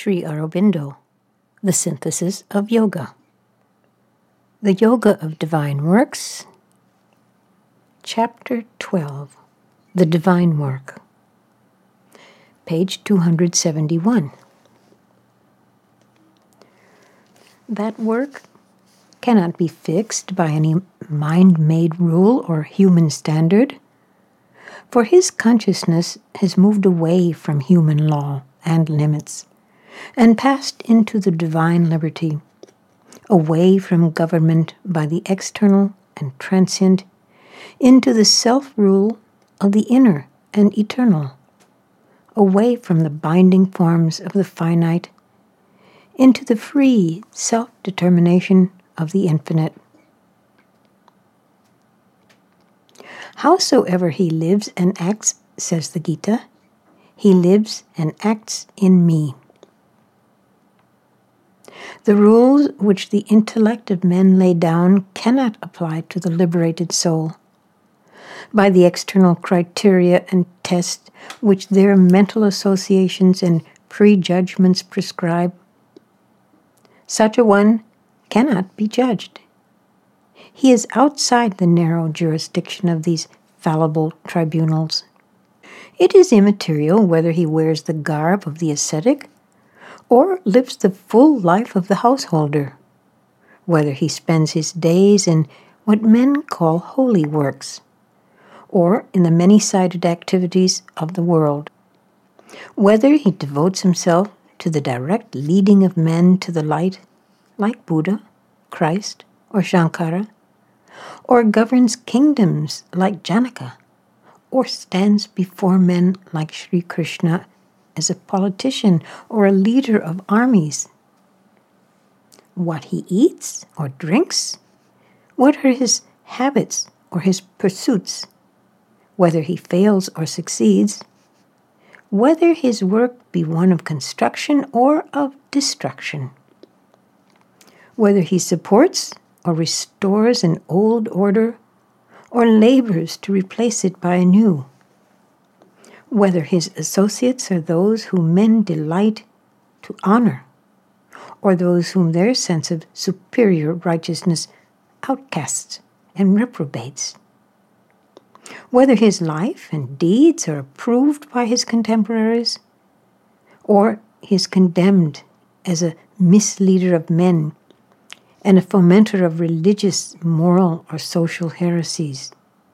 Sri Aurobindo, The Synthesis of Yoga. The Yoga of Divine Works, Chapter 12, The Divine Work, page 271. That work cannot be fixed by any mind-made rule or human standard, for his consciousness has moved away from human law and limits and passed into the divine liberty, away from government by the external and transient, into the self-rule of the inner and eternal, away from the binding forms of the finite, into the free self-determination of the infinite. Howsoever he lives and acts, says the Gita, he lives and acts in me. The rules which the intellect of men lay down cannot apply to the liberated soul. By the external criteria and test which their mental associations and prejudgments prescribe, such a one cannot be judged. He is outside the narrow jurisdiction of these fallible tribunals. It is immaterial whether he wears the garb of the ascetic or lives the full life of the householder, whether he spends his days in what men call holy works, or in the many-sided activities of the world, whether he devotes himself to the direct leading of men to the light, like Buddha, Christ, or Shankara, or governs kingdoms like Janaka, or stands before men like Sri Krishna as a politician or a leader of armies. What he eats or drinks, what are his habits or his pursuits, whether he fails or succeeds, whether his work be one of construction or of destruction, whether he supports or restores an old order or labors to replace it by a new, whether his associates are those whom men delight to honor, or those whom their sense of superior righteousness outcasts and reprobates, whether his life and deeds are approved by his contemporaries, or he is condemned as a misleader of men and a fomenter of religious, moral, or social heresies.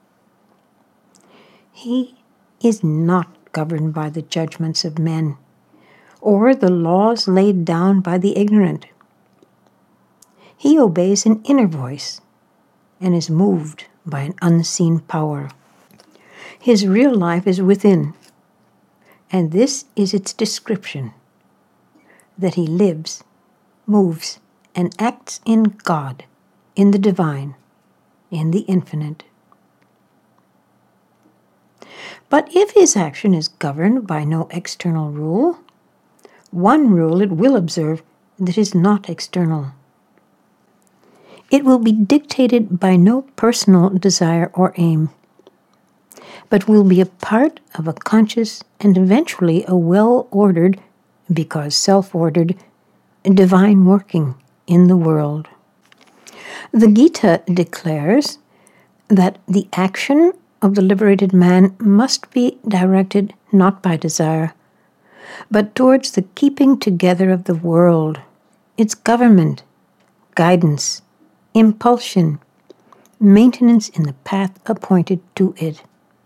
He is not governed by the judgments of men or the laws laid down by the ignorant. He obeys an inner voice and is moved by an unseen power. His real life is within, and this is its description, that he lives, moves, and acts in God, in the divine, in the infinite. But if his action is governed by no external rule, one rule it will observe that is not external. It will be dictated by no personal desire or aim, but will be a part of a conscious and eventually a well-ordered, because self-ordered, divine working in the world. The Gita declares that the action of the liberated man must be directed not by desire, but towards the keeping together of the world, its government, guidance, impulsion, maintenance in the path appointed to it.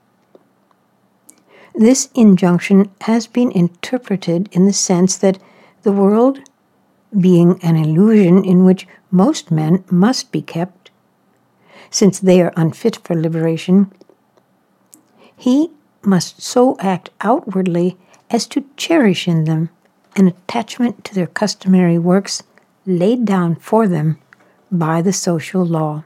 This injunction has been interpreted in the sense that the world, being an illusion in which most men must be kept, since they are unfit for liberation, he must so act outwardly as to cherish in them an attachment to their customary works laid down for them by the social law.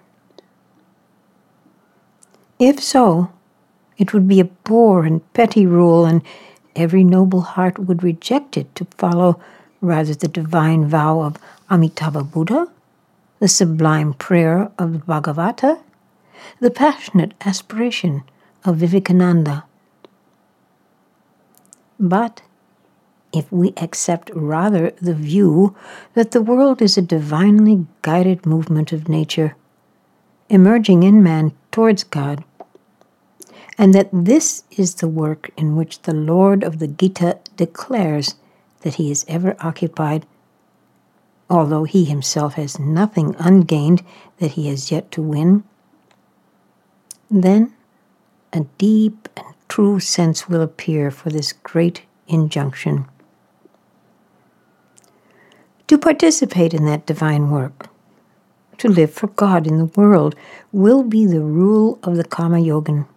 If so, it would be a poor and petty rule, and every noble heart would reject it to follow rather the divine vow of Amitabha Buddha, the sublime prayer of the Bhagavata, the passionate aspiration of Vivekananda. But if we accept rather the view that the world is a divinely guided movement of nature, emerging in man towards God, and that this is the work in which the Lord of the Gita declares that he is ever occupied, although he himself has nothing ungained that he has yet to win, then a deep and true sense will appear for this great injunction. To participate in that divine work, to live for God in the world, will be the rule of the Karma Yogan.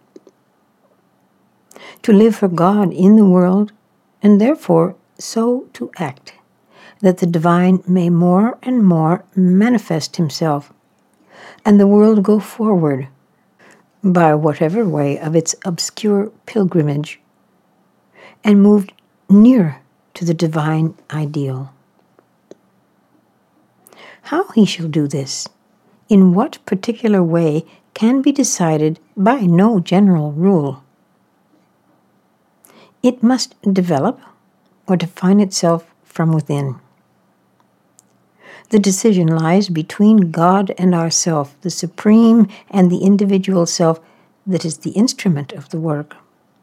To live for God in the world, and therefore so to act, that the divine may more and more manifest himself, and the world go forward, by whatever way of its obscure pilgrimage, and move near to the divine ideal. How he shall do this, in what particular way, can be decided by no general rule. It must develop or define itself from within. The decision lies between God and ourself, the supreme and the individual self that is the instrument of the work.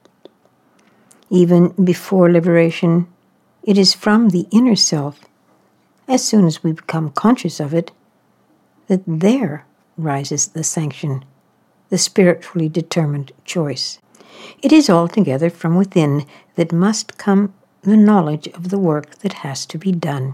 Even before liberation, it is from the inner self, as soon as we become conscious of it, that there rises the sanction, the spiritually determined choice. It is altogether from within that must come the knowledge of the work that has to be done.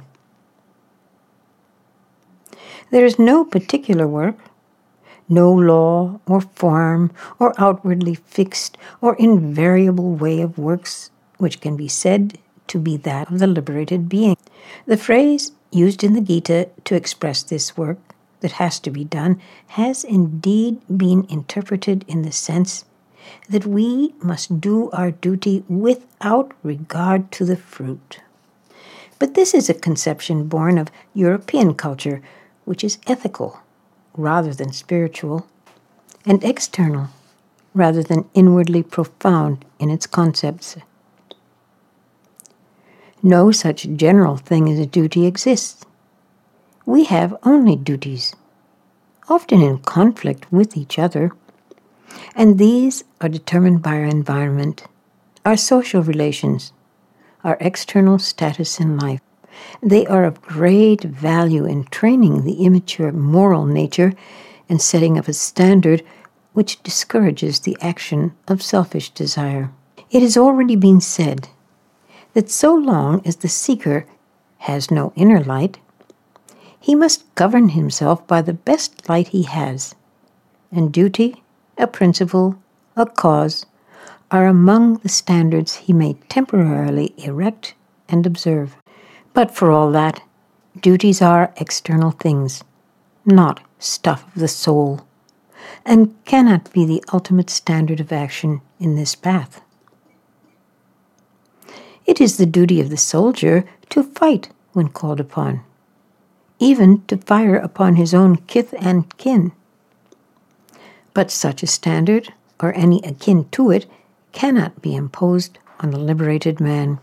There is no particular work, no law or form or outwardly fixed or invariable way of works which can be said to be that of the liberated being. The phrase used in the Gita to express this work that has to be done has indeed been interpreted in the sense that we must do our duty without regard to the fruit. But this is a conception born of European culture, which is ethical rather than spiritual, and external rather than inwardly profound in its concepts. No such general thing as a duty exists. We have only duties, often in conflict with each other, and these are determined by our environment, our social relations, our external status in life. They are of great value in training the immature moral nature and setting up a standard which discourages the action of selfish desire. It has already been said that so long as the seeker has no inner light, he must govern himself by the best light he has, and duty, a principle, a cause, are among the standards he may temporarily erect and observe. But for all that, duties are external things, not stuff of the soul, and cannot be the ultimate standard of action in this path. It is the duty of the soldier to fight when called upon, even to fire upon his own kith and kin. But such a standard, or any akin to it, cannot be imposed on the liberated man.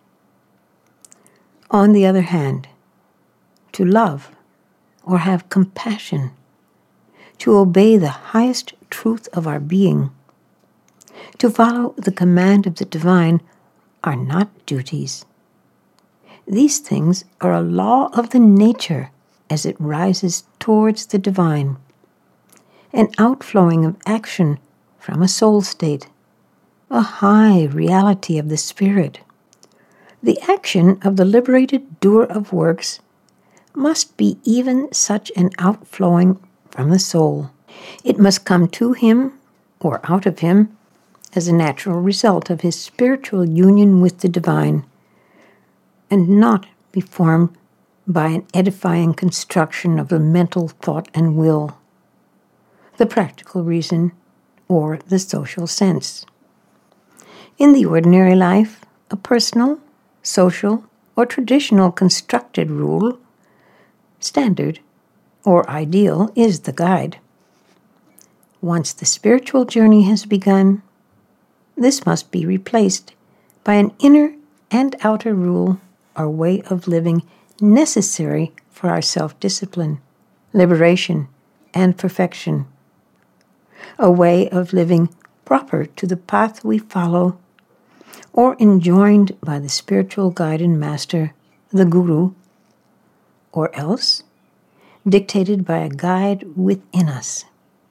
On the other hand, to love or have compassion, to obey the highest truth of our being, to follow the command of the divine, are not duties. These things are a law of the nature as it rises towards the divine, an outflowing of action from a soul state, a high reality of the spirit. The action of the liberated doer of works must be even such an outflowing from the soul. It must come to him or out of him as a natural result of his spiritual union with the divine, and not be formed by an edifying construction of the mental thought and will, the practical reason, or the social sense. In the ordinary life, a personal, social, or traditional constructed rule, standard, or ideal is the guide. Once the spiritual journey has begun, this must be replaced by an inner and outer rule are way of living necessary for our self-discipline, liberation, and perfection. A way of living proper to the path we follow, or enjoined by the spiritual guide and master, the Guru, or else dictated by a guide within us.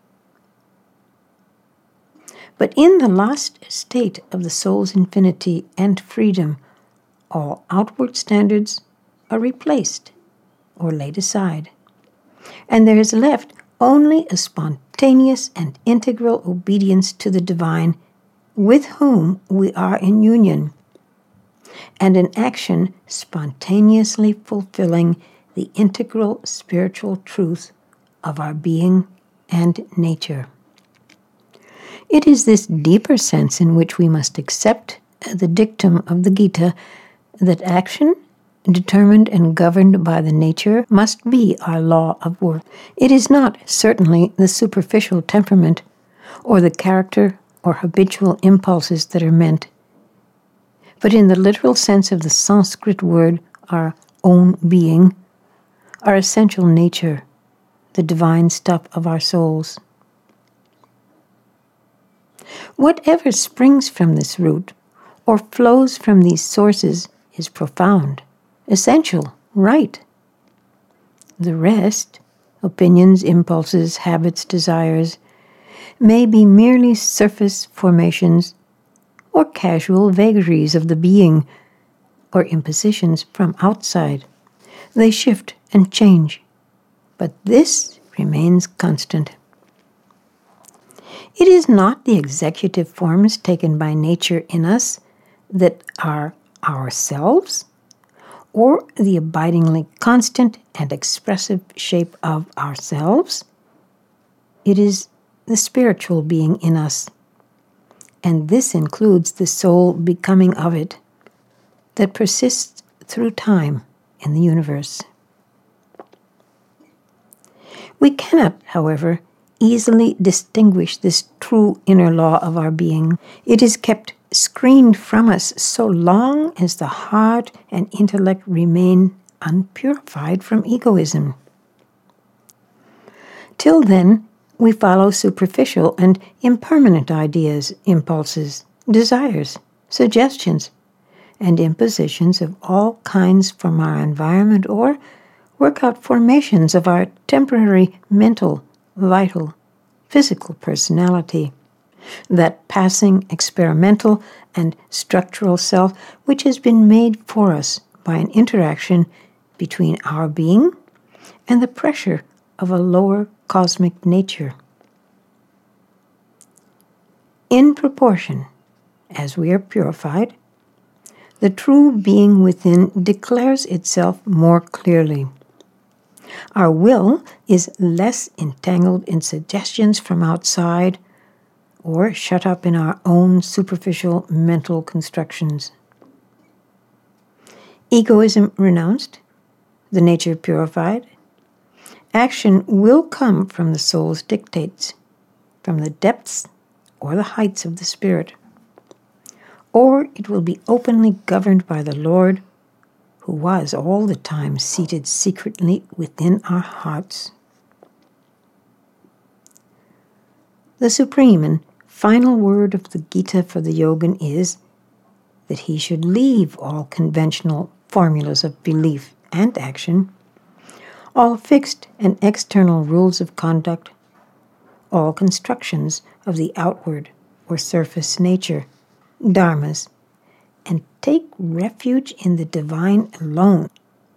But in the lost state of the soul's infinity and freedom, all outward standards are replaced or laid aside, and there is left only a spontaneous and integral obedience to the divine, with whom we are in union, and an action spontaneously fulfilling the integral spiritual truth of our being and nature. It is this deeper sense in which we must accept the dictum of the Gita that action, determined and governed by the nature, must be our law of worth. It is not certainly the superficial temperament or the character or habitual impulses that are meant, but in the literal sense of the Sanskrit word, our own being, our essential nature, the divine stuff of our souls. Whatever springs from this root or flows from these sources is profound, essential, right. The rest, opinions, impulses, habits, desires, may be merely surface formations or casual vagaries of the being or impositions from outside. They shift and change, but this remains constant. It is not the executive forms taken by nature in us that are ourselves, or the abidingly constant and expressive shape of ourselves. It is the spiritual being in us, and this includes the soul becoming of it, that persists through time in the universe. We cannot, however, easily distinguish this true inner law of our being. It is kept screened from us so long as the heart and intellect remain unpurified from egoism. Till then, we follow superficial and impermanent ideas, impulses, desires, suggestions, and impositions of all kinds from our environment, or work out formations of our temporary mental, vital, physical personality, that passing experimental and structural self which has been made for us by an interaction between our being and the pressure of a lower cosmic nature. In proportion as we are purified, the true being within declares itself more clearly. Our will is less entangled in suggestions from outside or shut up in our own superficial mental constructions. Egoism renounced, the nature purified, action will come from the soul's dictates, from the depths or the heights of the spirit, or it will be openly governed by the Lord, who was all the time seated secretly within our hearts. The supreme and final word of the Gita for the yogin is that he should leave all conventional formulas of belief and action, all fixed and external rules of conduct, all constructions of the outward or surface nature, dharmas, and take refuge in the divine alone.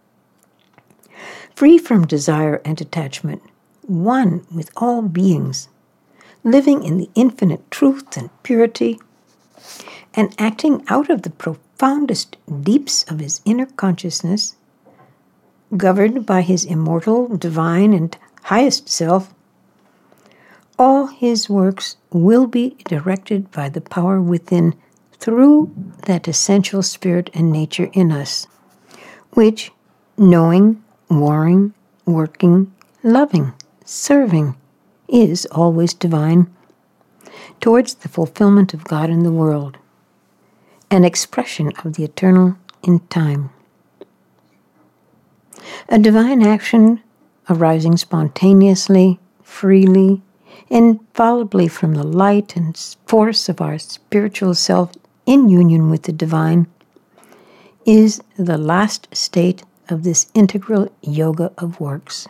Free from desire and attachment, one with all beings, living in the infinite truth and purity, and acting out of the profoundest deeps of his inner consciousness, governed by his immortal, divine, and highest self, all his works will be directed by the power within through that essential spirit and nature in us, which, knowing, warring, working, loving, serving, is always divine, towards the fulfillment of God in the world, an expression of the eternal in time. A divine action arising spontaneously, freely, infallibly from the light and force of our spiritual self in union with the divine, is the last state of this integral yoga of works.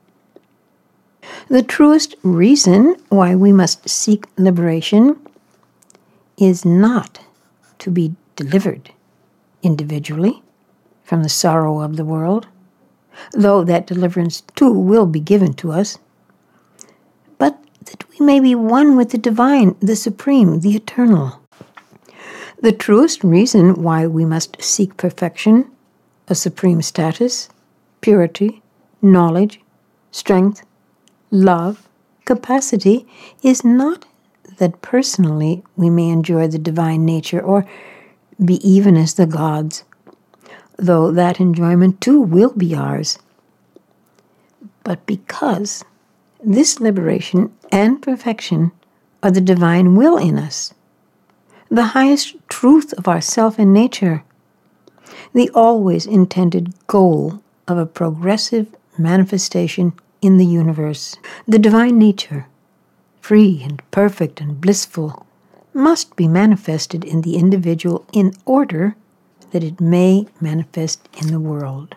The truest reason why we must seek liberation is not to be delivered individually from the sorrow of the world, though that deliverance too will be given to us, but that we may be one with the divine, the supreme, the eternal. The truest reason why we must seek perfection, a supreme status, purity, knowledge, strength, love, capacity, is not that personally we may enjoy the divine nature or be even as the gods, though that enjoyment too will be ours, but because this liberation and perfection are the divine will in us, the highest truth of ourself and nature, the always intended goal of a progressive manifestation in the universe. The divine nature, free and perfect and blissful, must be manifested in the individual in order that it may manifest in the world.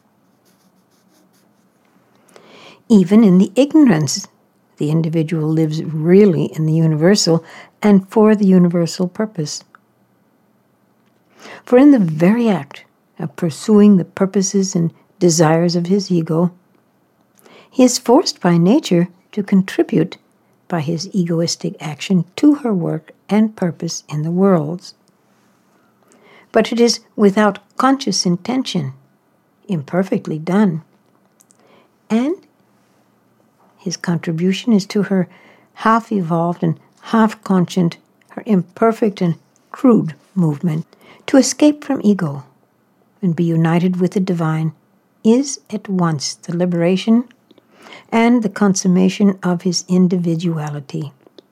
Even in the ignorance, the individual lives really in the universal and for the universal purpose. For in the very act of pursuing the purposes and desires of his ego, he is forced by nature to contribute by his egoistic action to her work and purpose in the worlds. But it is without conscious intention, imperfectly done, and his contribution is to her half-evolved and half-conscient, her imperfect and crude movement. To escape from ego and be united with the divine is at once the liberation and the consummation of his individuality.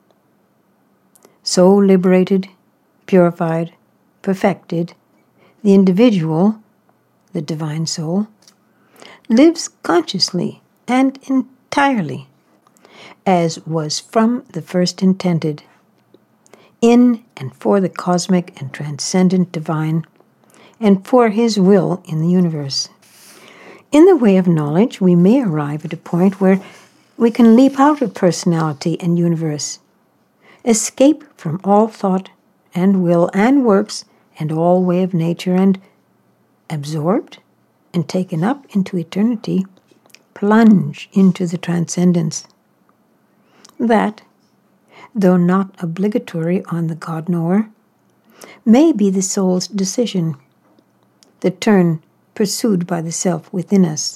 So liberated, purified, perfected, the individual, the divine soul, lives consciously and entirely, as was from the first intended, in and for the cosmic and transcendent divine, and for his will in the universe. In the way of knowledge, we may arrive at a point where we can leap out of personality and universe, escape from all thought and will and works and all way of nature, and, absorbed and taken up into eternity, plunge into the transcendence. That, though not obligatory on the God-knower, may be the soul's decision, the turn pursued by the self within us.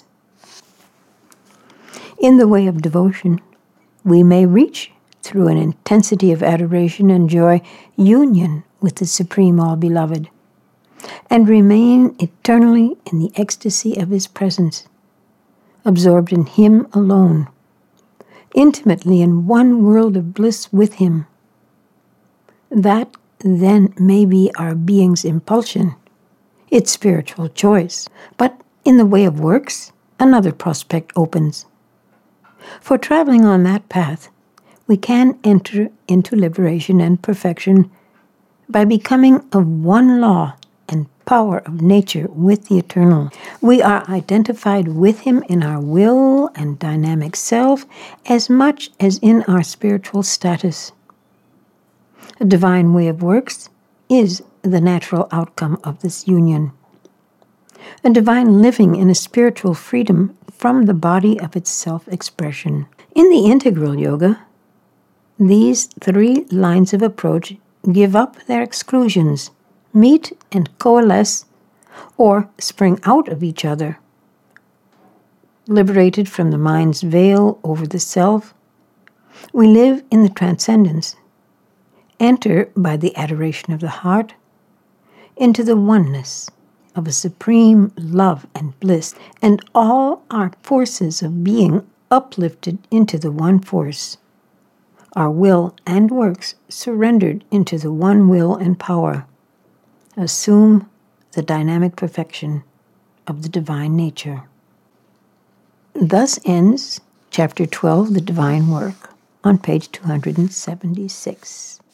In the way of devotion, we may reach, through an intensity of adoration and joy, union with the Supreme All-Beloved, and remain eternally in the ecstasy of his presence, absorbed in him alone, intimately in one world of bliss with him. That then may be our being's impulsion, its spiritual choice. But in the way of works, another prospect opens. For traveling on that path, we can enter into liberation and perfection by becoming of one law and power of nature with the eternal. We are identified with him in our will and dynamic self as much as in our spiritual status. A divine way of works is the natural outcome of this union. A divine living in a spiritual freedom from the body of its self-expression. In the integral yoga, these three lines of approach give up their exclusions, meet and coalesce, or spring out of each other. Liberated from the mind's veil over the self, we live in the transcendence, enter by the adoration of the heart into the oneness of a supreme love and bliss, and all our forces of being uplifted into the one force, our will and works surrendered into the one will and power, assume the dynamic perfection of the divine nature. Thus ends Chapter 12, The Divine Work, on page 276.